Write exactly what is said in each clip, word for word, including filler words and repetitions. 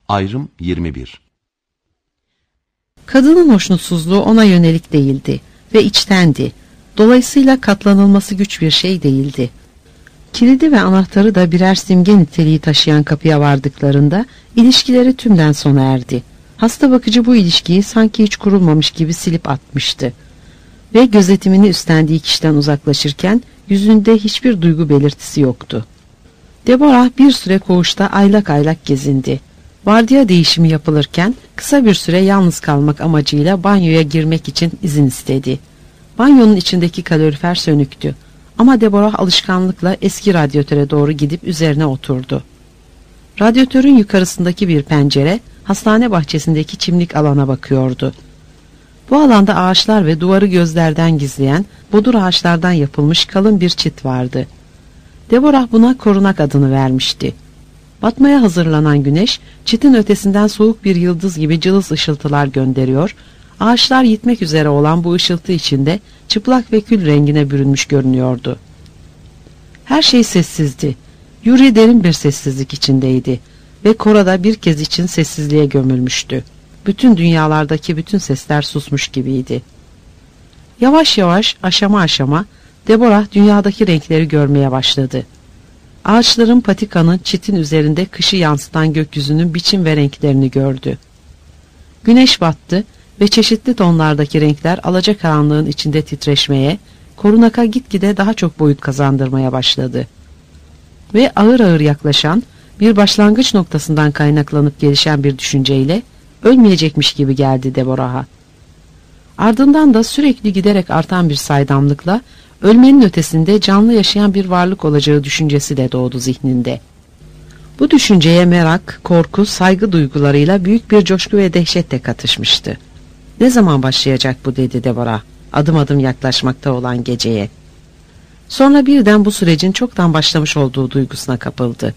Ayrım yirmi bir. Kadının hoşnutsuzluğu ona yönelik değildi ve içtendi. Dolayısıyla katlanılması güç bir şey değildi. Kilidi ve anahtarı da birer simge niteliği taşıyan kapıya vardıklarında ilişkileri tümden sona erdi. Hasta bakıcı bu ilişkiyi sanki hiç kurulmamış gibi silip atmıştı. Ve gözetimini üstlendiği kişiden uzaklaşırken yüzünde hiçbir duygu belirtisi yoktu. Deborah bir süre koğuşta aylak aylak gezindi. Vardiya değişimi yapılırken kısa bir süre yalnız kalmak amacıyla banyoya girmek için izin istedi. Banyonun içindeki kalorifer sönüktü. Ama Deborah alışkanlıkla eski radyatöre doğru gidip üzerine oturdu. Radyatörün yukarısındaki bir pencere hastane bahçesindeki çimlik alana bakıyordu. Bu alanda ağaçlar ve duvarı gözlerden gizleyen bodur ağaçlardan yapılmış kalın bir çit vardı. Deborah buna korunak adını vermişti. Batmaya hazırlanan güneş çitin ötesinden soğuk bir yıldız gibi cılız ışıltılar gönderiyor, ağaçlar yitmek üzere olan bu ışıltı içinde çıplak ve kül rengine bürünmüş görünüyordu. Her şey sessizdi. Yuri derin bir sessizlik içindeydi ve Cora da bir kez için sessizliğe gömülmüştü. Bütün dünyalardaki bütün sesler susmuş gibiydi. Yavaş yavaş, aşama aşama Deborah dünyadaki renkleri görmeye başladı. Ağaçların, patikanın, çitin üzerinde kışı yansıtan gökyüzünün biçim ve renklerini gördü. Güneş battı ve çeşitli tonlardaki renkler alacakaranlığın içinde titreşmeye, korunaka gitgide daha çok boyut kazandırmaya başladı. Ve ağır ağır yaklaşan, bir başlangıç noktasından kaynaklanıp gelişen bir düşünceyle ölmeyecekmiş gibi geldi Deborah'a. Ardından da sürekli giderek artan bir saydamlıkla ölmenin ötesinde canlı yaşayan bir varlık olacağı düşüncesi de doğdu zihninde. Bu düşünceye merak, korku, saygı duygularıyla büyük bir coşku ve dehşet de katışmıştı. Ne zaman başlayacak bu dedi Deborah, adım adım yaklaşmakta olan geceye. Sonra birden bu sürecin çoktan başlamış olduğu duygusuna kapıldı.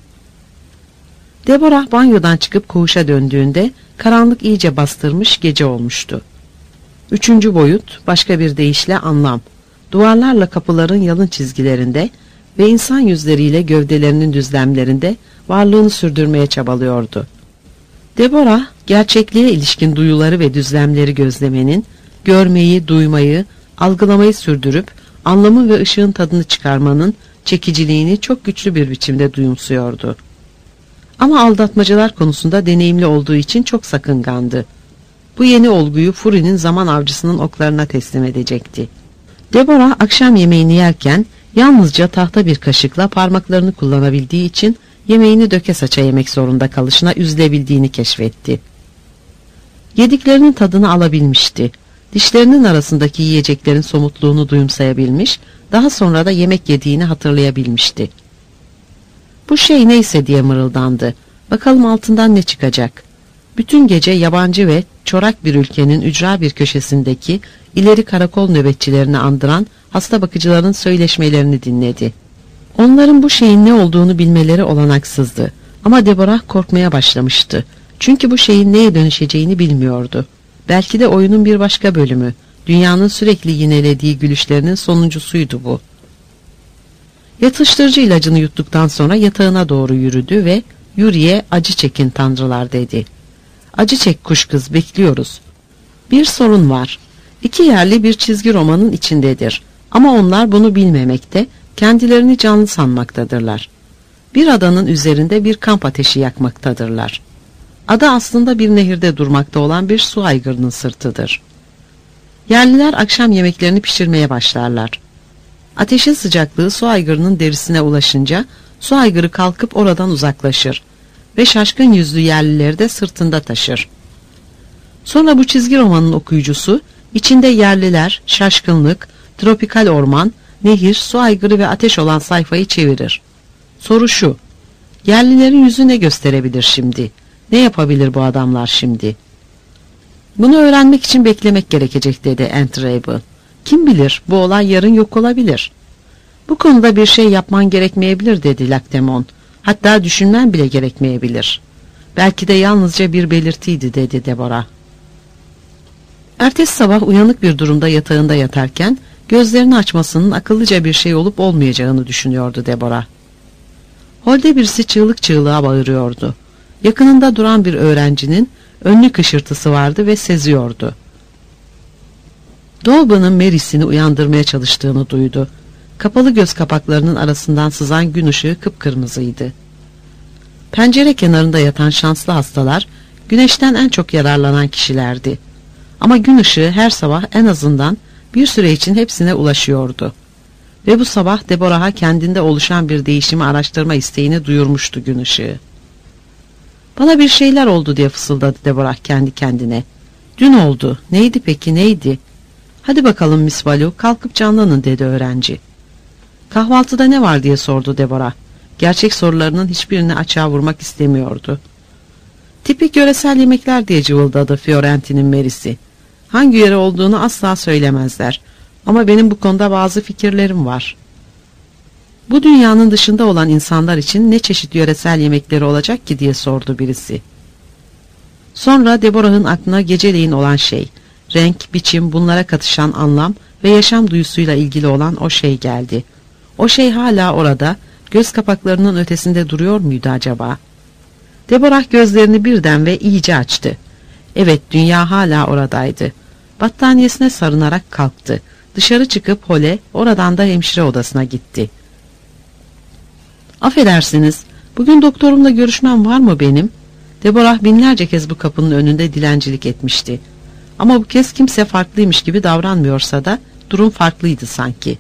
Deborah banyodan çıkıp koğuşa döndüğünde karanlık iyice bastırmış gece olmuştu. Üçüncü boyut, başka bir deyişle anlam, duvarlarla kapıların yalın çizgilerinde ve insan yüzleriyle gövdelerinin düzlemlerinde varlığını sürdürmeye çabalıyordu. Deborah, gerçekliğe ilişkin duyuları ve düzlemleri gözlemenin, görmeyi, duymayı, algılamayı sürdürüp anlamı ve ışığın tadını çıkarmanın çekiciliğini çok güçlü bir biçimde duyumsuyordu. Ama aldatmacalar konusunda deneyimli olduğu için çok sakıngandı. Bu yeni olguyu Fury'nin zaman avcısının oklarına teslim edecekti. Deborah akşam yemeğini yerken yalnızca tahta bir kaşıkla parmaklarını kullanabildiği için yemeğini döke saça yemek zorunda kalışına üzülebildiğini keşfetti. Yediklerinin tadını alabilmişti. Dişlerinin arasındaki yiyeceklerin somutluğunu duyumsayabilmiş, daha sonra da yemek yediğini hatırlayabilmişti. Bu şey neyse diye mırıldandı. Bakalım altından ne çıkacak? Bütün gece yabancı ve çorak bir ülkenin ücra bir köşesindeki ileri karakol nöbetçilerini andıran hasta bakıcıların söyleşmelerini dinledi. Onların bu şeyin ne olduğunu bilmeleri olanaksızdı. Ama Deborah korkmaya başlamıştı. Çünkü bu şeyin neye dönüşeceğini bilmiyordu. Belki de oyunun bir başka bölümü, dünyanın sürekli yinelediği gülüşlerinin sonuncusuydu bu. Yatıştırıcı ilacını yuttuktan sonra yatağına doğru yürüdü ve Yuri'ye acı çekin tanrılar dedi. Acı çek kuş kız, bekliyoruz. Bir sorun var. İki yerli bir çizgi romanın içindedir. Ama onlar bunu bilmemekte, kendilerini canlı sanmaktadırlar. Bir adanın üzerinde bir kamp ateşi yakmaktadırlar. Ada aslında bir nehirde durmakta olan bir su aygırının sırtıdır. Yerliler akşam yemeklerini pişirmeye başlarlar. Ateşin sıcaklığı su aygırının derisine ulaşınca su aygırı kalkıp oradan uzaklaşır ve şaşkın yüzlü yerlileri de sırtında taşır. Sonra bu çizgi romanın okuyucusu içinde yerliler, şaşkınlık, tropikal orman, nehir, su aygırı ve ateş olan sayfayı çevirir. Soru şu: yerlilerin yüzü ne gösterebilir şimdi? Ne yapabilir bu adamlar şimdi? Bunu öğrenmek için beklemek gerekecek dedi Antrable. Kim bilir, bu olay yarın yok olabilir. Bu konuda bir şey yapman gerekmeyebilir dedi Laktemon. Hatta düşünmen bile gerekmeyebilir. Belki de yalnızca bir belirtiydi dedi Deborah. Ertesi sabah uyanık bir durumda yatağında yatarken gözlerini açmasının akıllıca bir şey olup olmayacağını düşünüyordu Deborah. Holde birisi çığlık çığlığa bağırıyordu. Yakınında duran bir öğrencinin önlük hışırtısı vardı ve seziyordu. Dolby'nin Mary'sini uyandırmaya çalıştığını duydu. Kapalı göz kapaklarının arasından sızan gün ışığı kıpkırmızıydı. Pencere kenarında yatan şanslı hastalar güneşten en çok yararlanan kişilerdi. Ama gün ışığı her sabah en azından bir süre için hepsine ulaşıyordu. Ve bu sabah Deborah'a kendinde oluşan bir değişimi araştırma isteğini duyurmuştu gün ışığı. Bana bir şeyler oldu diye fısıldadı Deborah kendi kendine. Dün oldu. Neydi peki, neydi? Hadi bakalım Miss Value, kalkıp canlanın dedi öğrenci. Kahvaltıda ne var diye sordu Deborah. Gerçek sorularının hiçbirini açığa vurmak istemiyordu. Tipik yöresel yemekler diye cıvıldadı Fiorenti'nin Mary'si. Hangi yere olduğunu asla söylemezler. Ama benim bu konuda bazı fikirlerim var. Bu dünyanın dışında olan insanlar için ne çeşit yöresel yemekleri olacak ki diye sordu birisi. Sonra Deborah'ın aklına geceleyin olan şey, renk, biçim, bunlara katışan anlam ve yaşam duyusuyla ilgili olan o şey geldi. O şey hala orada, göz kapaklarının ötesinde duruyor muydu acaba? Deborah gözlerini birden ve iyice açtı. Evet, dünya hala oradaydı. Battaniyesine sarınarak kalktı. Dışarı çıkıp hole, oradan da hemşire odasına gitti. Affedersiniz, bugün doktorumla görüşmem var mı benim? Deborah binlerce kez bu kapının önünde dilencilik etmişti. Ama bu kez kimse farklıymış gibi davranmıyorsa da durum farklıydı sanki.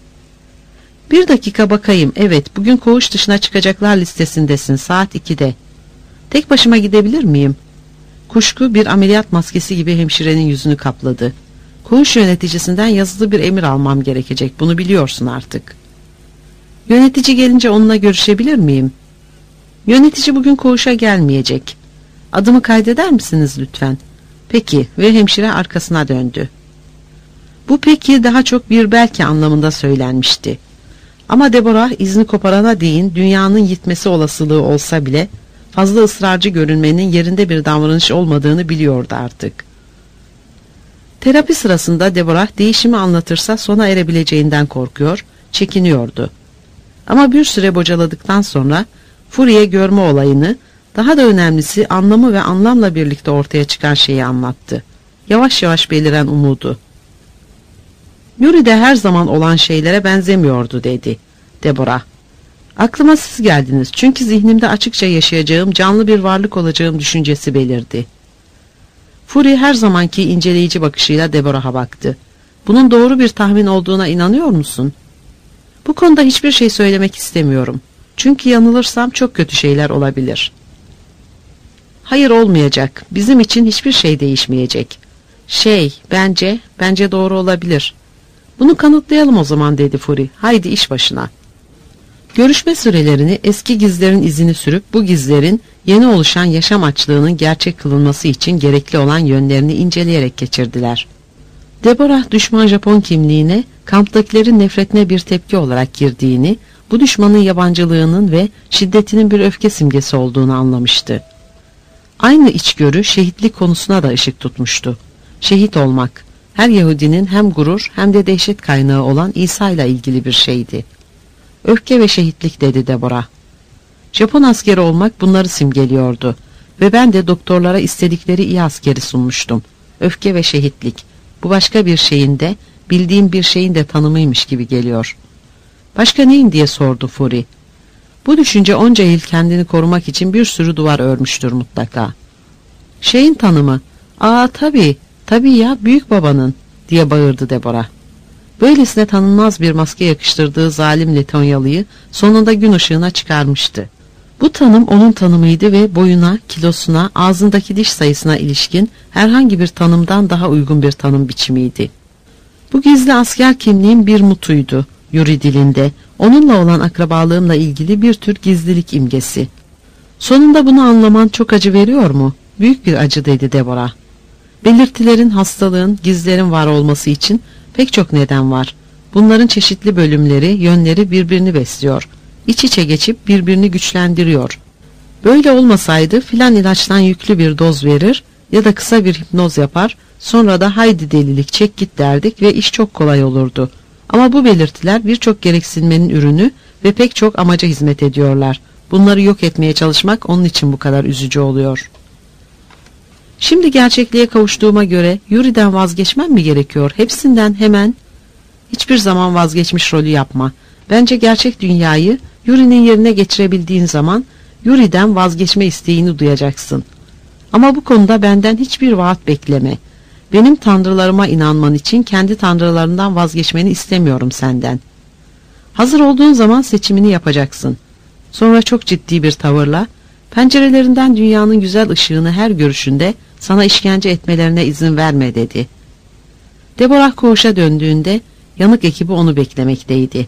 Bir dakika bakayım, evet bugün koğuş dışına çıkacaklar listesindesin saat ikide. Tek başıma gidebilir miyim? Kuşku bir ameliyat maskesi gibi hemşirenin yüzünü kapladı. Koğuş yöneticisinden yazılı bir emir almam gerekecek, bunu biliyorsun artık. Yönetici gelince onunla görüşebilir miyim? Yönetici bugün koğuşa gelmeyecek. Adımı kaydeder misiniz lütfen? Peki, ve hemşire arkasına döndü. Bu peki daha çok bir belki anlamında söylenmişti. Ama Deborah izni koparana değin dünyanın yitmesi olasılığı olsa bile fazla ısrarcı görünmenin yerinde bir davranış olmadığını biliyordu artık. Terapi sırasında Deborah değişimi anlatırsa sona erebileceğinden korkuyor, çekiniyordu. Ama bir süre bocaladıktan sonra Furiye görme olayını, daha da önemlisi anlamı ve anlamla birlikte ortaya çıkan şeyi anlattı. Yavaş yavaş beliren umudu. Yuri'de her zaman olan şeylere benzemiyordu dedi Deborah. Aklıma siz geldiniz çünkü zihnimde açıkça yaşayacağım, canlı bir varlık olacağım düşüncesi belirdi. Fury her zamanki inceleyici bakışıyla Deborah'a baktı. Bunun doğru bir tahmin olduğuna inanıyor musun? Bu konuda hiçbir şey söylemek istemiyorum. Çünkü yanılırsam çok kötü şeyler olabilir. Hayır, olmayacak. Bizim için hiçbir şey değişmeyecek. Şey, bence, bence doğru olabilir. Bunu kanıtlayalım o zaman dedi Fury. Haydi iş başına. Görüşme sürelerini eski gizlerin izini sürüp bu gizlerin yeni oluşan yaşam açlığının gerçek kılınması için gerekli olan yönlerini inceleyerek geçirdiler. Deborah düşman Japon kimliğine kamptakilerin nefretine bir tepki olarak girdiğini, bu düşmanın yabancılığının ve şiddetinin bir öfke simgesi olduğunu anlamıştı. Aynı içgörü şehitlik konusuna da ışık tutmuştu. Şehit olmak, her Yahudinin hem gurur hem de dehşet kaynağı olan İsa ile ilgili bir şeydi. Öfke ve şehitlik dedi Deborah. Japon askeri olmak bunları simgeliyordu ve ben de doktorlara istedikleri iyi askeri sunmuştum. Öfke ve şehitlik, bu başka bir şeyin de, bildiğim bir şeyin de tanımıymış gibi geliyor. Başka neyin diye sordu Fury. Bu düşünce onca yıl kendini korumak için bir sürü duvar örmüştür mutlaka. Şeyin tanımı, aa tabii, tabii ya büyük babanın diye bağırdı Deborah. Böylesine tanınmaz bir maske yakıştırdığı zalim Letonyalıyı sonunda gün ışığına çıkarmıştı. Bu tanım onun tanımıydı ve boyuna, kilosuna, ağzındaki diş sayısına ilişkin herhangi bir tanımdan daha uygun bir tanım biçimiydi. Bu gizli asker kimliğim bir mutuydu, Yuri dilinde, onunla olan akrabalığımla ilgili bir tür gizlilik imgesi. Sonunda bunu anlaman çok acı veriyor mu? Büyük bir acı dedi Deborah. Belirtilerin, hastalığın, gizlerin var olması için pek çok neden var. Bunların çeşitli bölümleri, yönleri birbirini besliyor. İç içe geçip birbirini güçlendiriyor. Böyle olmasaydı filan ilaçtan yüklü bir doz verir ya da kısa bir hipnoz yapar, sonra da haydi delilik çek git derdik ve iş çok kolay olurdu. Ama bu belirtiler birçok gereksinmenin ürünü ve pek çok amaca hizmet ediyorlar. Bunları yok etmeye çalışmak onun için bu kadar üzücü oluyor. Şimdi gerçekliğe kavuştuğuma göre Yuri'den vazgeçmem mi gerekiyor? Hepsinden hemen. Hiçbir zaman vazgeçmiş rolü yapma. Bence gerçek dünyayı Yuri'nin yerine geçirebildiğin zaman Yuri'den vazgeçme isteğini duyacaksın. Ama bu konuda benden hiçbir vaat bekleme. Benim tanrılarıma inanman için kendi tanrılarından vazgeçmeni istemiyorum senden. Hazır olduğun zaman seçimini yapacaksın. Sonra çok ciddi bir tavırla, pencerelerinden dünyanın güzel ışığını her görüşünde sana işkence etmelerine izin verme dedi. Deborah koğuşa döndüğünde yanık ekibi onu beklemekteydi.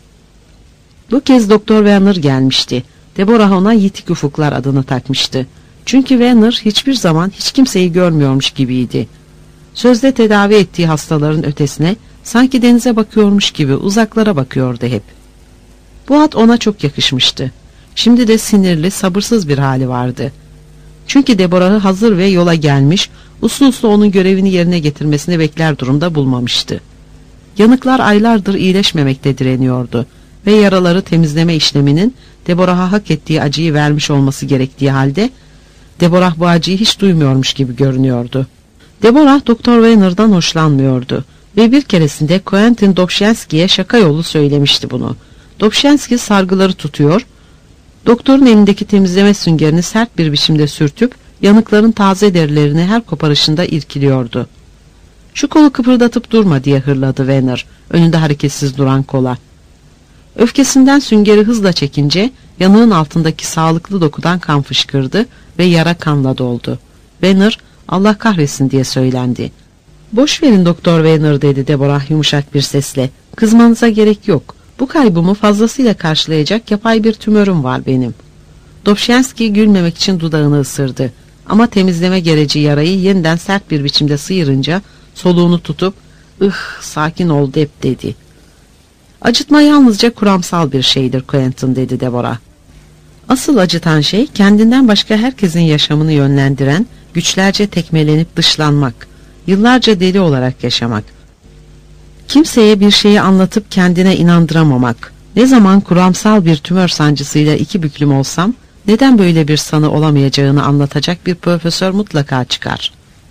Bu kez Doktor Werner gelmişti. Deborah ona Yitik Ufuklar adını takmıştı. Çünkü Werner hiçbir zaman hiç kimseyi görmüyormuş gibiydi. Sözde tedavi ettiği hastaların ötesine sanki denize bakıyormuş gibi uzaklara bakıyordu hep. Bu ad ona çok yakışmıştı. Şimdi de sinirli, sabırsız bir hali vardı. Çünkü Deborah'ı hazır ve yola gelmiş, uslu uslu onun görevini yerine getirmesini bekler durumda bulmamıştı. Yanıklar aylardır iyileşmemekte direniyordu ve yaraları temizleme işleminin Deborah'a hak ettiği acıyı vermiş olması gerektiği halde Deborah bu acıyı hiç duymuyormuş gibi görünüyordu. Deborah Doktor Werner'dan hoşlanmıyordu ve bir keresinde Quentin Dobzhansky'ye şaka yolu söylemişti bunu. Dobzhansky sargıları tutuyor, doktorun elindeki temizleme süngerini sert bir biçimde sürtüp yanıkların taze derilerini her koparışında irkiliyordu. "Şu kolu kıpırdatıp durma," diye hırladı Werner, önünde hareketsiz duran kola. Öfkesinden süngeri hızla çekince yanığın altındaki sağlıklı dokudan kan fışkırdı ve yara kanla doldu. Werner, "Allah kahretsin," diye söylendi. "Boş verin Doktor Werner," dedi Deborah yumuşak bir sesle. "Kızmanıza gerek yok. Bu kaybımı fazlasıyla karşılayacak yapay bir tümörüm var benim." Dobzhansky gülmemek için dudağını ısırdı. Ama temizleme gereci yarayı yeniden sert bir biçimde sıyırınca soluğunu tutup "Ih, sakin ol Deb," dedi. "Acıtma yalnızca kuramsal bir şeydir Quentin," dedi Deborah. "Asıl acıtan şey kendinden başka herkesin yaşamını yönlendiren, güçlerce tekmelenip dışlanmak, yıllarca deli olarak yaşamak. Kimseye bir şeyi anlatıp kendine inandıramamak. Ne zaman kuramsal bir tümör sancısıyla iki büklüm olsam, neden böyle bir sanı olamayacağını anlatacak bir profesör mutlaka çıkar.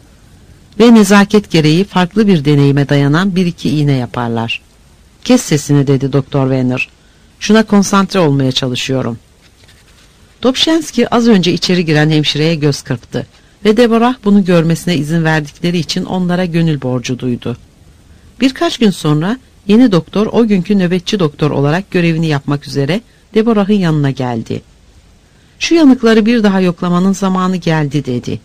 Ve nezaket gereği farklı bir deneyime dayanan bir iki iğne yaparlar. Kes sesini, dedi Doktor Werner. Şuna konsantre olmaya çalışıyorum. Dobzhansky az önce içeri giren hemşireye göz kırptı ve Deborah bunu görmesine izin verdikleri için onlara gönül borcu duydu. Birkaç gün sonra yeni doktor o günkü nöbetçi doktor olarak görevini yapmak üzere Deborah'ın yanına geldi. "Şu yanıkları bir daha yoklamanın zamanı geldi," dedi.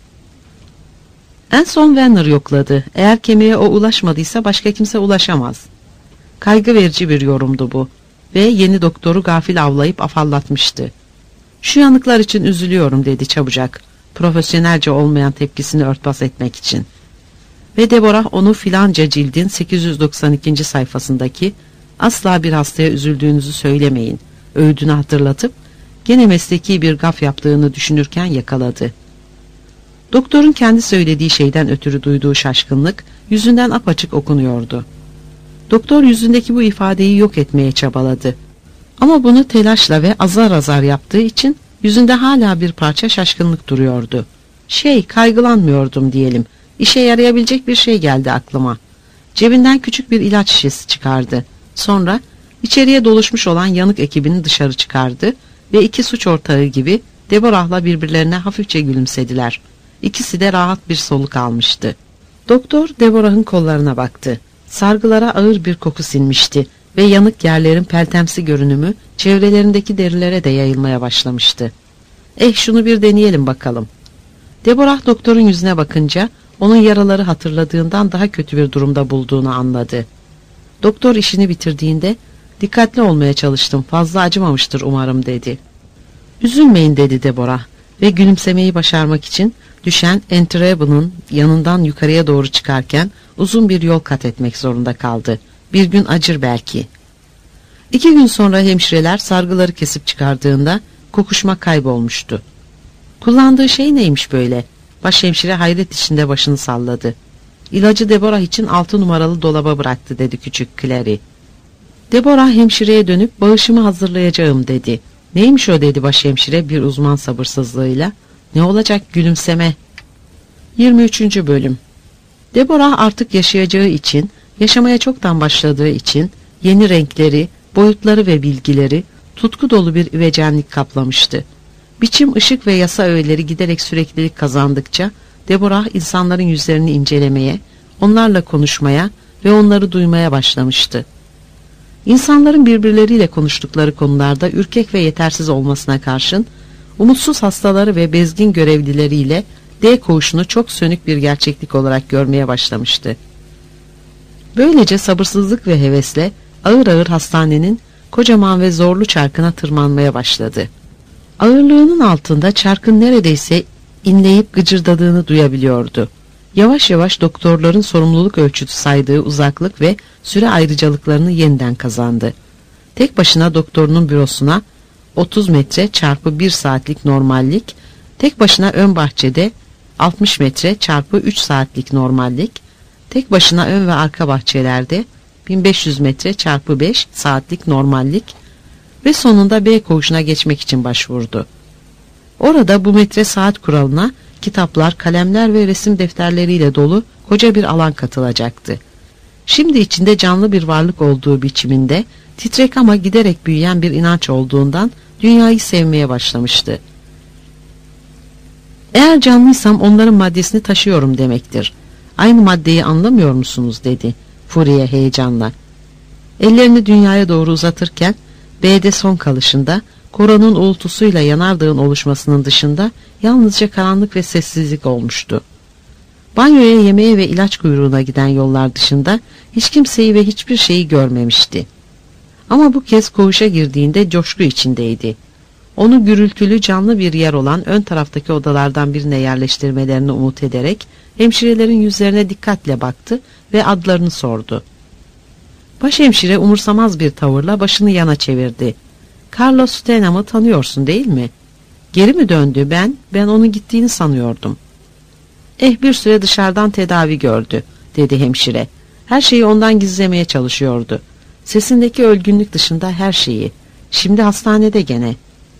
En son Werner yokladı. Eğer kemiğe o ulaşmadıysa başka kimse ulaşamaz. Kaygı verici bir yorumdu bu ve yeni doktoru gafil avlayıp afallatmıştı. "Şu yanıklar için üzülüyorum," dedi çabucak, profesyonelce olmayan tepkisini örtbas etmek için. Ve Deborah onu filanca cildin sekiz yüz doksan ikinci sayfasındaki "Asla bir hastaya üzüldüğünüzü söylemeyin" öğüdünü hatırlatıp gene mesleki bir gaf yaptığını düşünürken yakaladı. Doktorun kendi söylediği şeyden ötürü duyduğu şaşkınlık yüzünden apaçık okunuyordu. Doktor yüzündeki bu ifadeyi yok etmeye çabaladı. Ama bunu telaşla ve azar azar yaptığı için yüzünde hala bir parça şaşkınlık duruyordu. "Şey, kaygılanmıyordum diyelim. İşe yarayabilecek bir şey geldi aklıma." Cebinden küçük bir ilaç şişesi çıkardı. Sonra içeriye doluşmuş olan yanık ekibini dışarı çıkardı ve iki suç ortağı gibi Deborah'la birbirlerine hafifçe gülümsediler. İkisi de rahat bir soluk almıştı. Doktor Deborah'ın kollarına baktı. Sargılara ağır bir koku sinmişti ve yanık yerlerin peltemsi görünümü çevrelerindeki derilere de yayılmaya başlamıştı. "Eh, şunu bir deneyelim bakalım." Deborah doktorun yüzüne bakınca onun yaraları hatırladığından daha kötü bir durumda bulduğunu anladı. Doktor işini bitirdiğinde "Dikkatli olmaya çalıştım, fazla acımamıştır umarım," dedi. "Üzülmeyin," dedi Deborah ve gülümsemeyi başarmak için düşen Enterable'ın yanından yukarıya doğru çıkarken uzun bir yol kat etmek zorunda kaldı. Bir gün acır belki. İki gün sonra hemşireler sargıları kesip çıkardığında kokuşma kaybolmuştu. Kullandığı şey neymiş böyle? Başhemşire hayret içinde başını salladı. "İlacı Deborah için altı numaralı dolaba bıraktı," dedi küçük Clary. Deborah hemşireye dönüp "Bağışımı hazırlayacağım," dedi. Neymiş o dedi başhemşire bir uzman sabırsızlığıyla. Ne olacak gülümseme. yirmi üçüncü bölüm. Deborah artık yaşayacağı için, yaşamaya çoktan başladığı için yeni renkleri, boyutları ve bilgileri tutku dolu bir üvecenlik kaplamıştı. Biçim, ışık ve yasa öğeleri giderek süreklilik kazandıkça Deborah insanların yüzlerini incelemeye, onlarla konuşmaya ve onları duymaya başlamıştı. İnsanların birbirleriyle konuştukları konularda ürkek ve yetersiz olmasına karşın, umutsuz hastaları ve bezgin görevlileriyle D koğuşunu çok sönük bir gerçeklik olarak görmeye başlamıştı. Böylece sabırsızlık ve hevesle ağır ağır hastanenin kocaman ve zorlu çarkına tırmanmaya başladı. Ağırlığının altında çarkın neredeyse inleyip gıcırdadığını duyabiliyordu. Yavaş yavaş doktorların sorumluluk ölçütü saydığı uzaklık ve süre ayrıcalıklarını yeniden kazandı. Tek başına doktorunun bürosuna otuz metre çarpı bir saatlik normallik, tek başına ön bahçede altmış metre çarpı üç saatlik normallik, tek başına ön ve arka bahçelerde bin beş yüz metre çarpı beş saatlik normallik ve sonunda B koğuşuna geçmek için başvurdu. Orada bu metre saat kuralına kitaplar, kalemler ve resim defterleriyle dolu koca bir alan katılacaktı. Şimdi içinde canlı bir varlık olduğu biçiminde, titrek ama giderek büyüyen bir inanç olduğundan dünyayı sevmeye başlamıştı. Eğer canlıysam onların maddesini taşıyorum demektir. Aynı maddeyi anlamıyor musunuz dedi Fourier heyecanla. Ellerini dünyaya doğru uzatırken B'de son kalışında koronun uğultusuyla yanardağın oluşmasının dışında yalnızca karanlık ve sessizlik olmuştu. Banyoya, yemeğe ve ilaç kuyruğuna giden yollar dışında hiç kimseyi ve hiçbir şeyi görmemişti. Ama bu kez koğuşa girdiğinde coşku içindeydi. Onu gürültülü canlı bir yer olan ön taraftaki odalardan birine yerleştirmelerini umut ederek hemşirelerin yüzlerine dikkatle baktı ve adlarını sordu. Başhemşire umursamaz bir tavırla başını yana çevirdi. Carlos Stenham'ı tanıyorsun değil mi? Geri mi döndü? Ben, ben onun gittiğini sanıyordum. Eh bir süre dışarıdan tedavi gördü, dedi hemşire. Her şeyi ondan gizlemeye çalışıyordu. Sesindeki ölgünlük dışında her şeyi. Şimdi hastanede gene.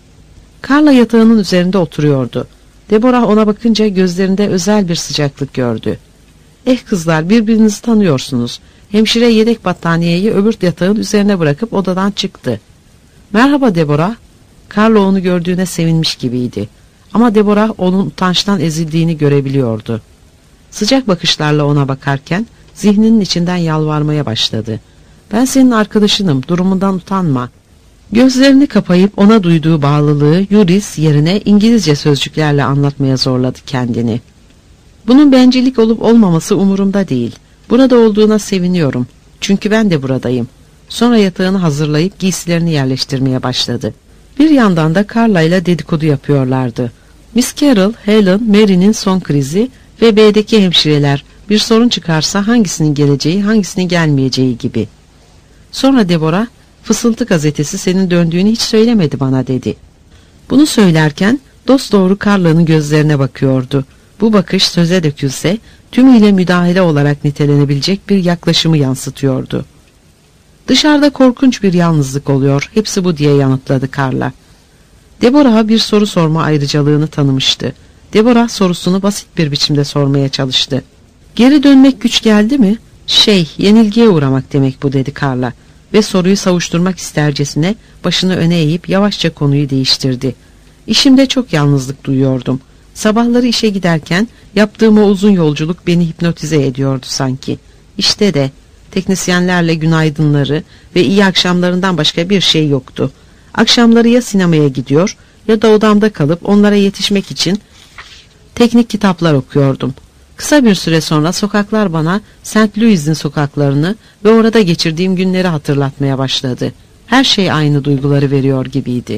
Carla yatağının üzerinde oturuyordu. Deborah ona bakınca gözlerinde özel bir sıcaklık gördü. Eh kızlar, birbirinizi tanıyorsunuz. Hemşire yedek battaniyeyi öbür yatağın üzerine bırakıp odadan çıktı. Merhaba Deborah. Carla onu gördüğüne sevinmiş gibiydi. Ama Deborah onun utançtan ezildiğini görebiliyordu. Sıcak bakışlarla ona bakarken zihninin içinden yalvarmaya başladı. Ben senin arkadaşınım, durumundan utanma. Gözlerini kapayıp ona duyduğu bağlılığı Yuris yerine İngilizce sözcüklerle anlatmaya zorladı kendini. Bunun bencillik olup olmaması umurumda değil. Burada olduğuna seviniyorum. Çünkü ben de buradayım. Sonra yatağını hazırlayıp giysilerini yerleştirmeye başladı. Bir yandan da Carla ile dedikodu yapıyorlardı. Miss Carroll, Helen, Mary'nin son krizi ve B'deki hemşireler bir sorun çıkarsa hangisinin geleceği, hangisinin gelmeyeceği gibi. Sonra Deborah, Fısıltı gazetesi senin döndüğünü hiç söylemedi bana dedi. Bunu söylerken dosdoğru Carla'nın gözlerine bakıyordu. Bu bakış söze dökülse tümüyle müdahale olarak nitelenebilecek bir yaklaşımı yansıtıyordu. Dışarıda korkunç bir yalnızlık oluyor, hepsi bu diye yanıtladı Carla. Deborah'a bir soru sorma ayrıcalığını tanımıştı. Deborah sorusunu basit bir biçimde sormaya çalıştı. Geri dönmek güç geldi mi? Şey, yenilgiye uğramak demek bu dedi Carla. Ve soruyu savuşturmak istercesine başını öne eğip yavaşça konuyu değiştirdi. İşimde çok yalnızlık duyuyordum. Sabahları işe giderken yaptığım o uzun yolculuk beni hipnotize ediyordu sanki. İşte de teknisyenlerle günaydınları ve iyi akşamlarından başka bir şey yoktu. Akşamları ya sinemaya gidiyor ya da odamda kalıp onlara yetişmek için teknik kitaplar okuyordum. Kısa bir süre sonra sokaklar bana Saint Louis'in sokaklarını ve orada geçirdiğim günleri hatırlatmaya başladı. Her şey aynı duyguları veriyor gibiydi.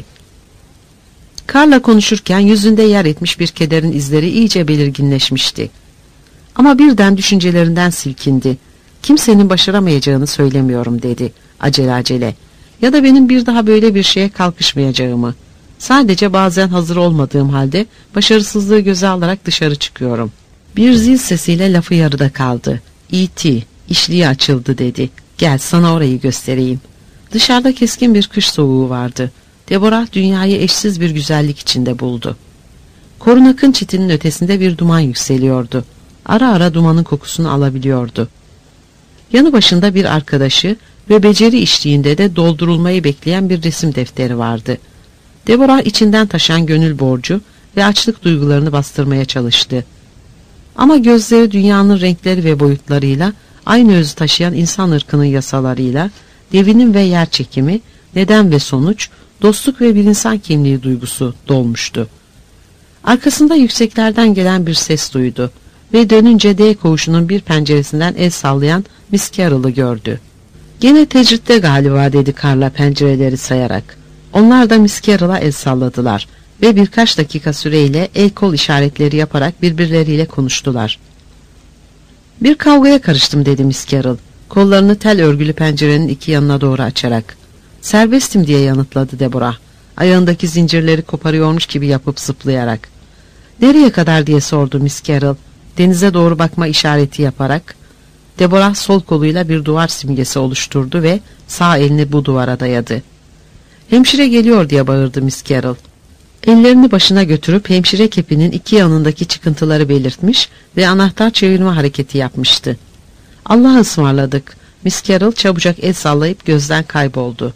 Carla konuşurken yüzünde yer etmiş bir kederin izleri iyice belirginleşmişti. Ama birden düşüncelerinden silkindi. Kimsenin başaramayacağını söylemiyorum dedi acele acele. Ya da benim bir daha böyle bir şeye kalkışmayacağımı. Sadece bazen hazır olmadığım halde başarısızlığı göze alarak dışarı çıkıyorum. Bir zil sesiyle lafı yarıda kaldı. E T, işliği açıldı dedi. Gel sana orayı göstereyim. Dışarıda keskin bir kış soğuğu vardı. Deborah dünyayı eşsiz bir güzellik içinde buldu. Korunak'ın çitinin ötesinde bir duman yükseliyordu. Ara ara dumanın kokusunu alabiliyordu. Yanı başında bir arkadaşı ve beceri işliğinde de doldurulmayı bekleyen bir resim defteri vardı. Deborah içinden taşan gönül borcu ve açlık duygularını bastırmaya çalıştı. Ama gözleri dünyanın renkleri ve boyutlarıyla, aynı özü taşıyan insan ırkının yasalarıyla, devinim ve yer çekimi, neden ve sonuç, dostluk ve bir insan kimliği duygusu dolmuştu. Arkasında yükseklerden gelen bir ses duydu ve dönünce D koğuşunun bir penceresinden el sallayan Miss Carroll'ı gördü. "Gene tecritte galiba," dedi Carla pencereleri sayarak. Onlar da Miss Carroll'a el salladılar ve birkaç dakika süreyle el kol işaretleri yaparak birbirleriyle konuştular. "Bir kavgaya karıştım," dedi Miss Carroll, kollarını tel örgülü pencerenin iki yanına doğru açarak. "Serbestim," diye yanıtladı Deborah, ayağındaki zincirleri koparıyormuş gibi yapıp zıplayarak. "Nereye kadar?" diye sordu Miss Carroll, denize doğru bakma işareti yaparak. Deborah sol koluyla bir duvar simgesi oluşturdu ve sağ elini bu duvara dayadı. "Hemşire geliyor," diye bağırdı Miss Carroll. Ellerini başına götürüp hemşire kepinin iki yanındaki çıkıntıları belirtmiş ve anahtar çevirme hareketi yapmıştı. "Allah'a ısmarladık." Miss Carroll çabucak el sallayıp gözden kayboldu.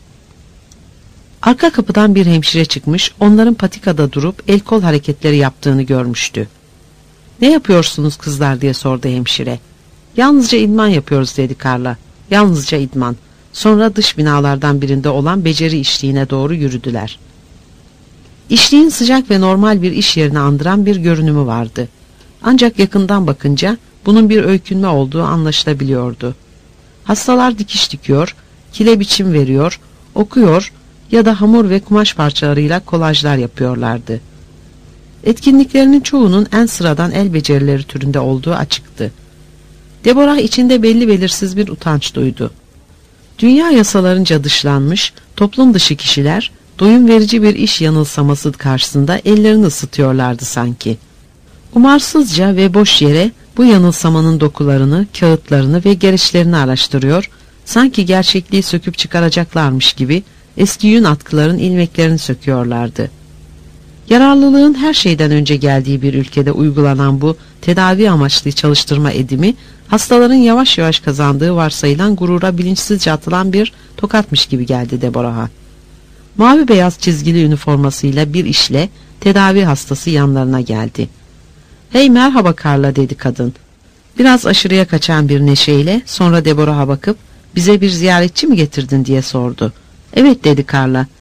Arka kapıdan bir hemşire çıkmış, onların patikada durup el kol hareketleri yaptığını görmüştü. "Ne yapıyorsunuz kızlar?" diye sordu hemşire. "Yalnızca idman yapıyoruz," dedi Carla. "Yalnızca idman." Sonra dış binalardan birinde olan beceri işliğine doğru yürüdüler. İşliğin sıcak ve normal bir iş yerini andıran bir görünümü vardı. Ancak yakından bakınca bunun bir öykünme olduğu anlaşılabiliyordu. Hastalar dikiş dikiyor, kile biçim veriyor, okuyor ya da hamur ve kumaş parçalarıyla kolajlar yapıyorlardı. Etkinliklerinin çoğunun en sıradan el becerileri türünde olduğu açıktı. Deborah içinde belli belirsiz bir utanç duydu. Dünya yasalarınca dışlanmış, toplum dışı kişiler, doyum verici bir iş yanılsaması karşısında ellerini ısıtıyorlardı sanki. Umarsızca ve boş yere bu yanılsamanın dokularını, kağıtlarını ve gereçlerini araştırıyor, sanki gerçekliği söküp çıkaracaklarmış gibi eski yün atkıların ilmeklerini söküyorlardı. Yararlılığın her şeyden önce geldiği bir ülkede uygulanan bu tedavi amaçlı çalıştırma edimi, hastaların yavaş yavaş kazandığı varsayılan gurura bilinçsizce atılan bir tokatmış gibi geldi Deborah'a. Mavi beyaz çizgili üniformasıyla bir işle tedavi hastası yanlarına geldi. "Hey merhaba Carla," dedi kadın. Biraz aşırıya kaçan bir neşeyle, sonra Deborah'a bakıp "Bize bir ziyaretçi mi getirdin?" diye sordu. "Evet," dedi Carla.